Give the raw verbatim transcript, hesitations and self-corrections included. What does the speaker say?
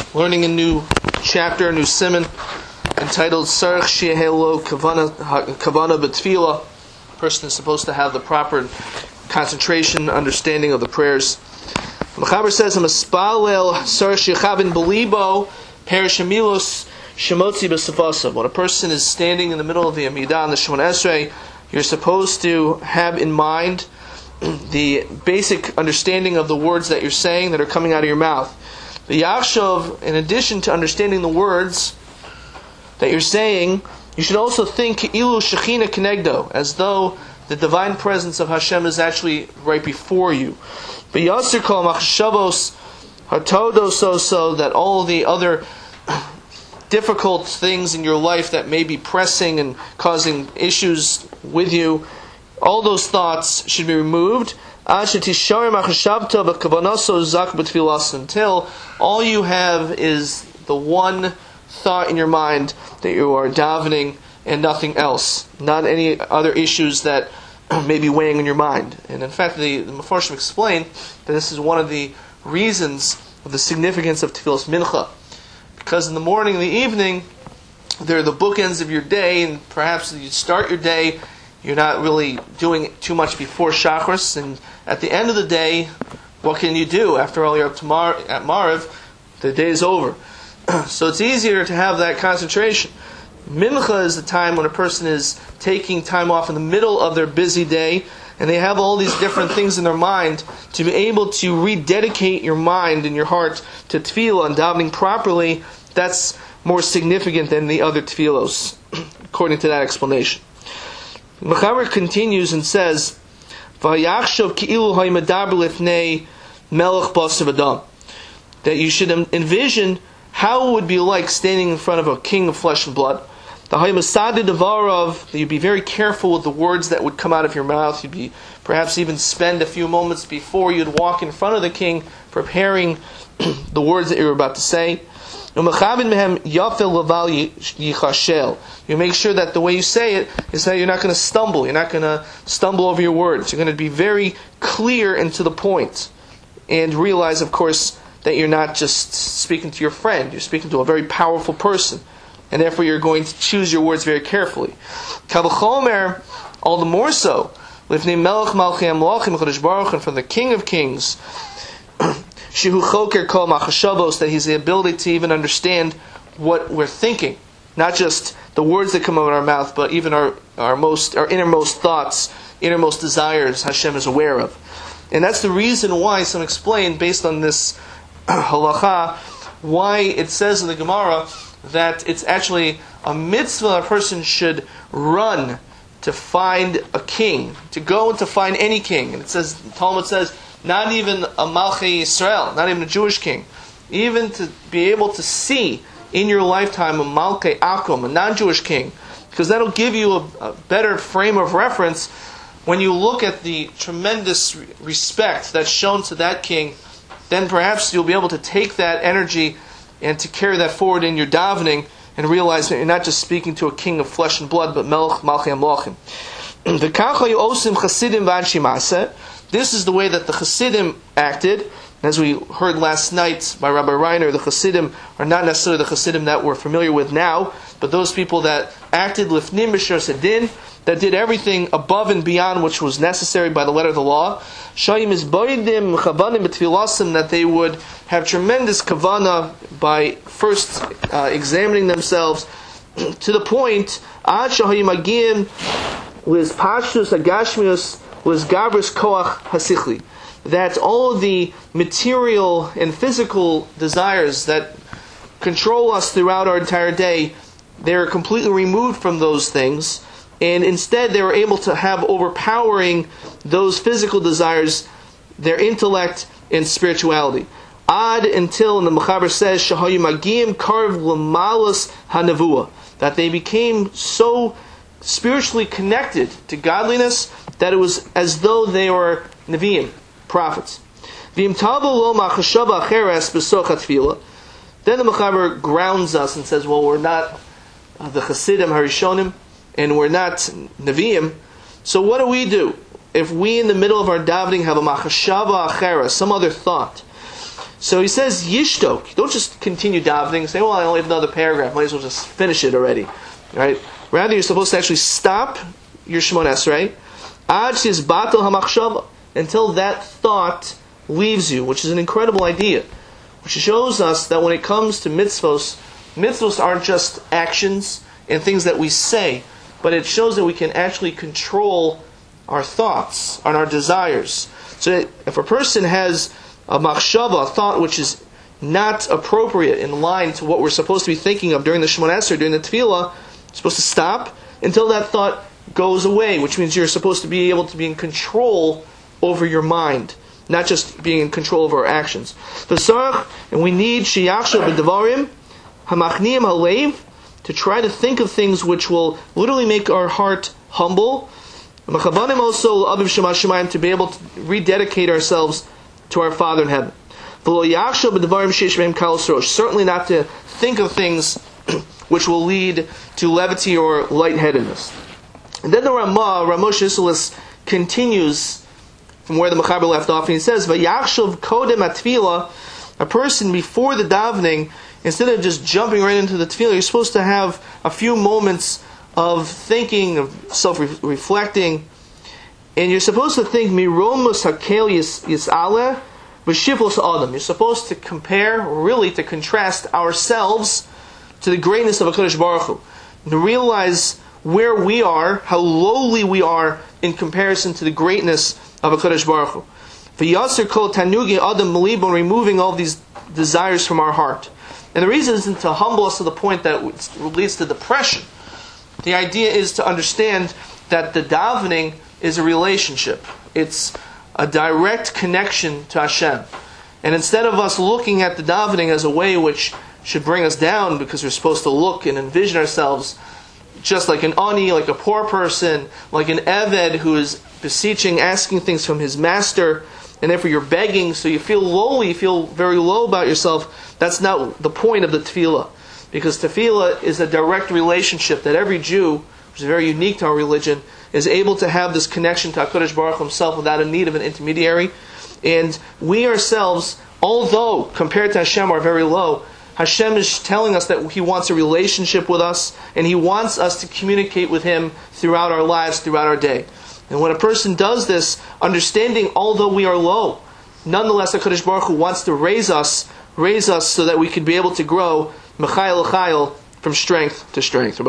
learning a new chapter, a new siman, entitled Sarach Shehelo Kavana Kavana B'Tfila. A person is supposed to have the proper concentration, understanding of the prayers. Mechaber says, "Amaspalel Sarach Shechavin Belibo Perishamilos Shemotzi B'Savasav." When a person is standing in the middle of the Amidah and the Shemon Esrei, you're supposed to have in mind the basic understanding of the words that you're saying that are coming out of your mouth. The Yachshov, in addition to understanding the words that you're saying, you should also think Ilu Shechina Kenegdo, as though the divine presence of Hashem is actually right before you. But Yasir Kol Machshavos Hatodos, so that all the other difficult things in your life that may be pressing and causing issues with you, all those thoughts should be removed until all you have is the one thought in your mind that you are davening and nothing else, not any other issues that may be weighing on your mind. And in fact, the, the Mefarshim explain that this is one of the reasons of the significance of Tefillas Mincha, because in the morning and the evening they're the bookends of your day, and perhaps you start your day, you're not really doing too much before Shachris, and at the end of the day, what can you do? After all, you're up to Mar- at Mariv, the day is over. So it's easier to have that concentration. Mincha is the time when a person is taking time off in the middle of their busy day, and they have all these different things in their mind, to be able to rededicate your mind and your heart to tefillah and davening properly. That's more significant than the other tefillos, according to that explanation. Mechaber continues and says, "Vayachshov ki'ilu ha'imadaber lifnei melech basar v'dam," that you should envision how it would be like standing in front of a king of flesh and blood. The ha'masadi devarav, that you'd be very careful with the words that would come out of your mouth. You'd be perhaps even spend a few moments before you'd walk in front of the king, preparing the words that you're about to say. You make sure that the way you say it is that you're not going to stumble. You're not going to stumble over your words. You're going to be very clear and to the point. And realize, of course, that you're not just speaking to your friend. You're speaking to a very powerful person. And therefore you're going to choose your words very carefully. Kavachomer, all the more so, Lifnei Melech Malchei Amlochim Chodesh Baruch, and from the King of Kings, Shehu Choker Kol Machashavos, that he's the ability to even understand what we're thinking, not just the words that come out of our mouth, but even our our most our innermost thoughts, innermost desires. Hashem is aware of, and that's the reason why some explain, based on this halacha, why it says in the Gemara that it's actually a mitzvah a person should run to find a king, to go and to find any king. And it says, the Talmud says, not even a Malchei Yisrael, not even a Jewish king, even to be able to see in your lifetime a Malchei Akum, a non-Jewish king, because that'll give you a, a better frame of reference when you look at the tremendous respect that's shown to that king. Then perhaps you'll be able to take that energy and to carry that forward in your davening, and realize that you're not just speaking to a king of flesh and blood, but Melech Malchei Amlochim. This is the way that the Chassidim acted. As we heard last night by Rabbi Reiner, the Chassidim are not necessarily the Chassidim that we're familiar with now, but those people that acted lifnim b'shar sedin, that did everything above and beyond which was necessary by the letter of the law. Shayim is boidim chavanim b'tfilasim, that they would have tremendous kavana by first uh, examining themselves to the point ad shahayim agim liz pashtus agashmius liz gabris koach hasichli, that all of the material and physical desires that control us throughout our entire day, they're completely removed from those things. And instead they were able to have overpowering those physical desires, their intellect and spirituality. Ad, until, and the Mechaber says, Shahayim Agim Karv Lamalas Hanavua, that they became so spiritually connected to godliness that it was as though they were Nevi'im, prophets. Then the Mechaber grounds us and says, well, we're not the Chassidim Harishonim, and we're not Nevi'im, so what do we do? If we in the middle of our davening have a machashava achera, some other thought, So he says, yishtok. Don't just continue davening and say, well, I only have another paragraph. Might as well just finish it already. Right? Rather, you're supposed to actually stop your Shemona Esrei ad sheyizbatel hamachshava, until that thought leaves you, which is an incredible idea. Which shows us that when it comes to mitzvos, mitzvos aren't just actions and things that we say, but it shows that we can actually control our thoughts and our desires. So if a person has a machshava, a thought which is not appropriate in line to what we're supposed to be thinking of during the Shemona Esrei, during the Tefillah, you're supposed to stop until that thought goes away, which means you're supposed to be able to be in control over your mind, not just being in control over our actions. And we need sheyachshav b'devarim hamachniim halev, to try to think of things which will literally make our heart humble. Mechavanim also aviv shema shemayim, to be able to rededicate ourselves to our Father in heaven. V'lo yachshav b'devarim sheish behem kalos rosh, certainly not to think of things which will lead to levity or lightheadedness. And then the Ramah, Ramosh Isserles, continues from where the Mechaber left off, and he says, "Vayachshav kodem atfila," a person before the davening, instead of just jumping right into the tefillah, you're supposed to have a few moments of thinking, of self-reflecting, and you're supposed to think miromus hakel yis'aleh v'shiflos adam. You're supposed to compare, really to contrast ourselves to the greatness of HaKadosh Baruch Hu, and to realize where we are, how lowly we are in comparison to the greatness of HaKadosh Baruch Hu. V'yasser kol tanugi adam malibon, removing all these desires from our heart. And the reason isn't to humble us to the point that it leads to depression. The idea is to understand that the davening is a relationship. It's a direct connection to Hashem. And instead of us looking at the davening as a way which should bring us down, because we're supposed to look and envision ourselves just like an ani, like a poor person, like an eved who is beseeching, asking things from his master, and therefore you're begging, so you feel lowly, you feel very low about yourself. That's not the point of the tefillah. Because tefillah is a direct relationship that every Jew, which is very unique to our religion, is able to have this connection to HaKadosh Baruch Hu himself without a need of an intermediary. And we ourselves, although compared to Hashem are very low, Hashem is telling us that He wants a relationship with us, and He wants us to communicate with Him throughout our lives, throughout our day. And when a person does this, understanding although we are low, nonetheless HaKadosh Baruch Hu wants to raise us, raise us so that we can be able to grow Mechayel L'chayel, from strength to strength.